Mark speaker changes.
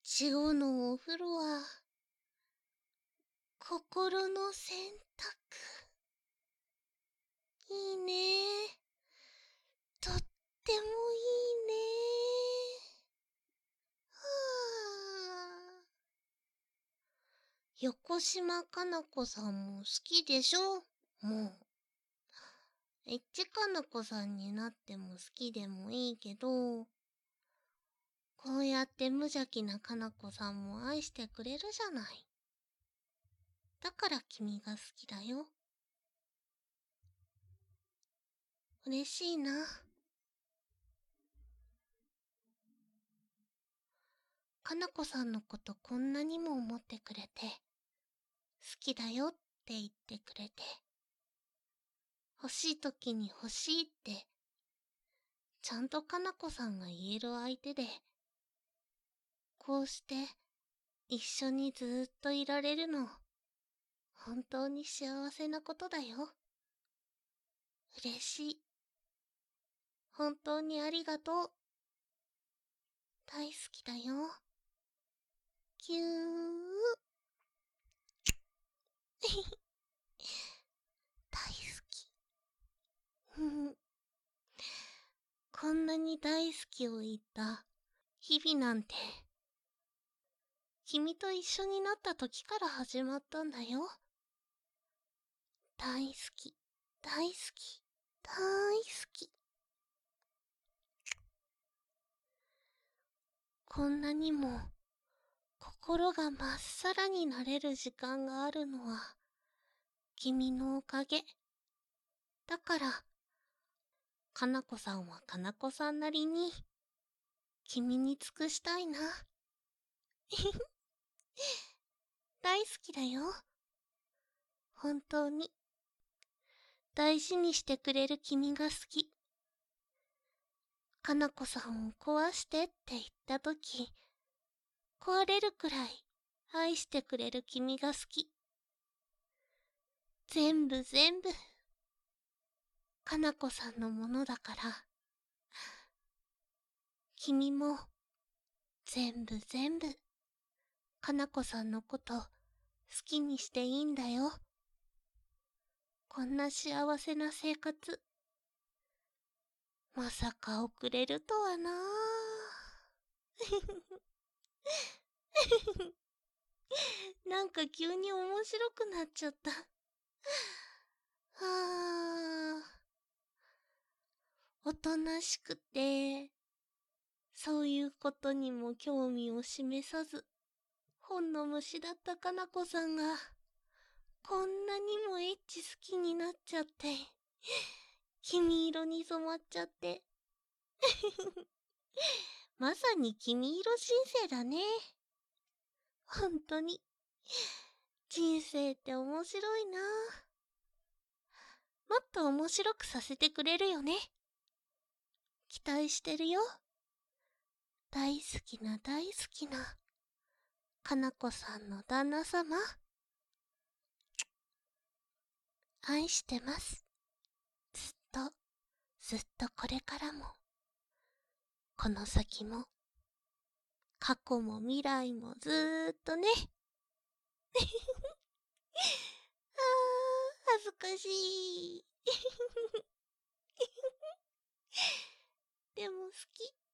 Speaker 1: 日後のお風呂は、心の洗濯。いいね。とってもいいね。はあ。横島かな子さんも好きでしょ？もう。エッチかな子さんになっても好きでもいいけど、こうやって無邪気なかな子さんも愛してくれるじゃない。だから君が好きだよ。嬉しいな。かな子さんのことこんなにも思ってくれて、好きだよって言ってくれて、欲しい時に欲しいって、ちゃんとかな子さんが言える相手で、こうして一緒にずーっといられるの、本当に幸せなことだよ。嬉しい。本当にありがとう。大好きだよ。ぎゅー。大好き。こんなに大好きを言った日々なんて、君と一緒になった時から始まったんだよ。大好き、大好き、大好き。こんなにも心がまっさらになれる時間があるのは君のおかげ。だから、かなこさんはかなこさんなりに君に尽くしたいな。大好きだよ。本当に。大事にしてくれる君が好き。かなこさんを壊してって言ったとき、壊れるくらい愛してくれる君が好き。全部全部、かなこさんのものだから、君も全部全部、かなこさんのこと好きにしていいんだよ。こんな幸せな生活、まさか送れるとはななんか急に面白くなっちゃった。はあ。おとなしくて、そういうことにも興味を示さず、本の虫だったかなこさんが、こんなにもエッチ好きになっちゃって、黄色に染まっちゃって。まさに黄色人生だね。ほんとに。人生って面白いな。もっと面白くさせてくれるよね。期待してるよ。大好きな大好きな、かなこさんの旦那様。愛してます。ずっと、ずっとこれからも、この先も、過去も未来もずーっとね。恥ずかしい。でも好き。